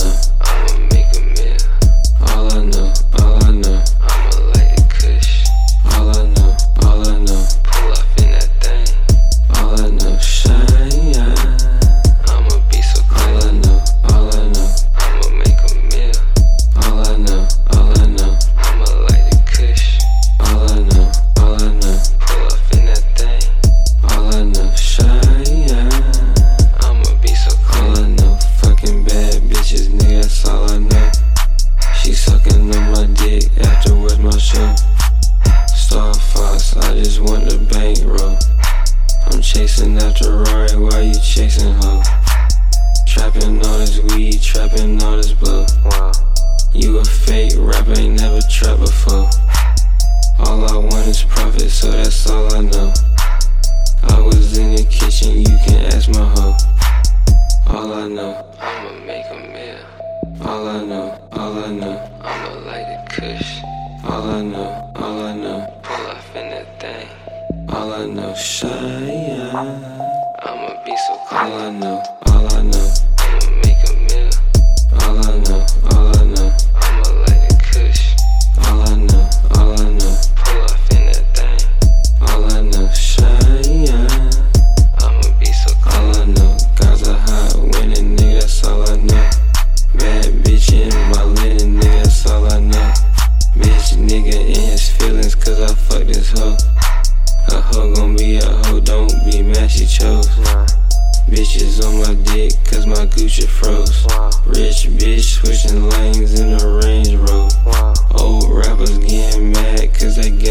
know, I'ma make a meal. All I know, I'ma light the kush. All I know, pull off in that thing. All I know, shine. I'ma be so clean. All I know, I'ma make a meal. All I know, I'ma light the kush. All I know, pull off in that thing. All I know, shine. I'ma be so clean. All I know, fucking bad bitches, nigga, that's all I know. She sucking on my dick afterwards my show. Star Fox, I just want the bankroll. I'm chasing after Rory while you chasing hoe. Trapping all this weed, trapping all this blow. Wow. You a fake rapper, ain't never trapped before. All I want is profit, so that's all I know. I was in the kitchen, you can ask my hoe. All I know, I'ma make a meal. All I know, I'ma light the kush. All I know, pull off in that thing. All I know, shine. I'ma be so clean. All I know, I'ma make a meal. All I know, I'ma light the kush. All I know, pull off in that thing. All I know, shine. I'ma be so clean. All I know, guys are hot, winning, nigga, that's all I know. Bad bitch in my linen, nigga, that's all I know. Bitch nigga in his feelings, cause I fuck this hoe. A hoe gon' be a hoe, don't be mad she chose. Bitches on my dick, cause my Gucci froze. Rich bitch switching lanes in the Range Rover. Old rappers getting mad, cause they got